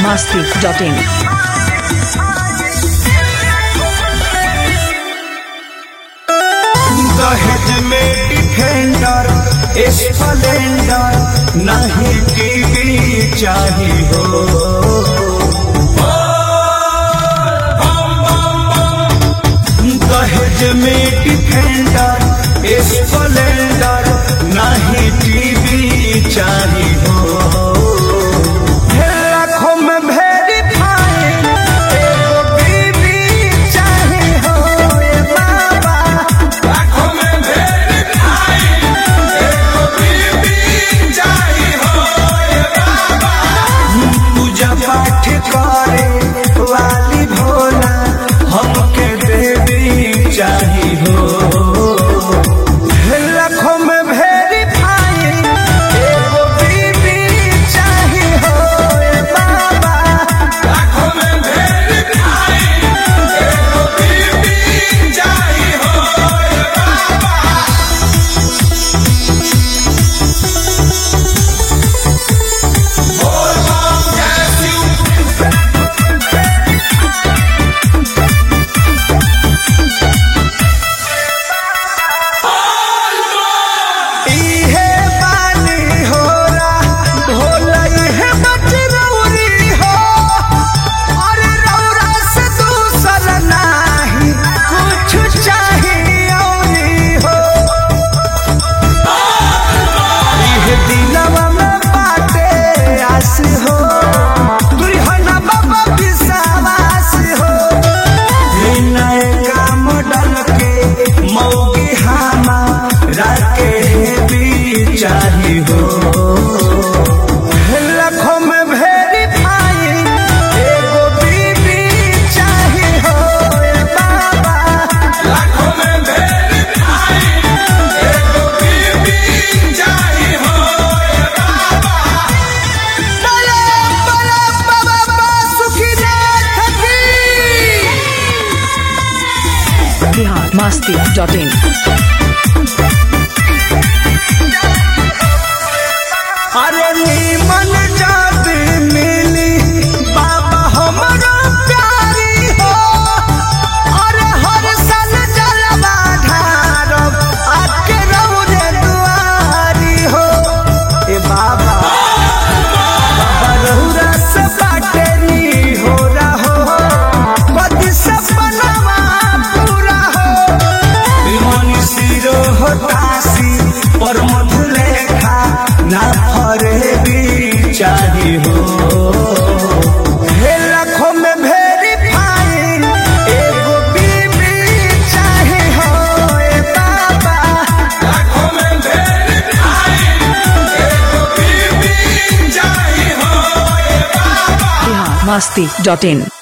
biharmasti.in। दहेज में defender Splendor नहीं टीवी चाहिए हो। दहेज में डिफेंडर स्प्लेंडर नहीं टीवी चाहिए हो। लाखों में वेरीफाइड एगो बीवी चाहिए हो। ए बाबा लाखों में वेरीफाइड एगो बीवी चाहिए हो। ए बाबा पूजा पाठ करे वाली भोला हमके देवी चाहिए हो। लाखों में वेरीफाइड एगो बीवी चाहिए हो। ए बाबा लाखों में वेरीफाइड एगो बीवी चाहिए हो। ए बाबा बोल बम जय शिव। इहे बानी होला होला इहे बचरौरी हो। अरे रौरा से दूसर नाही कुछ चाहिए हो। इहे दिलवा में बाटे आस हो। दुल्हन बाबा विश्वास हो। नए काम डल के मौगी हमारा के भी चाहिए हो। लाखों में वेरीफाइड एगो बीवी चाहिए हो। ए बाबा लाखों में वेरीफाइड एगो बीवी चाहिए हो। ए बाबा बोलो बोलो बाबा सुखीनाथ की। biharmasti.in। अरे नीमन जात मिली बाबा हमारा प्यारी हो। अरे हर साल जलवा ढारब आके रौरे दुआरी हो। ए बाबा बाबा रौरा से बाटे नी हो रहो। पति सपनवा पूरा हो। विमानी सिरो हो तासी पर मधुलेखा ना फरे भी चाहिए हो। लाखों में वेरीफाइड एगो बीवी चाहिए हो। ए बाबा लाखों में वेरीफाइड एगो बीवी चाहिए हो। ए बाबा biharmasti.in।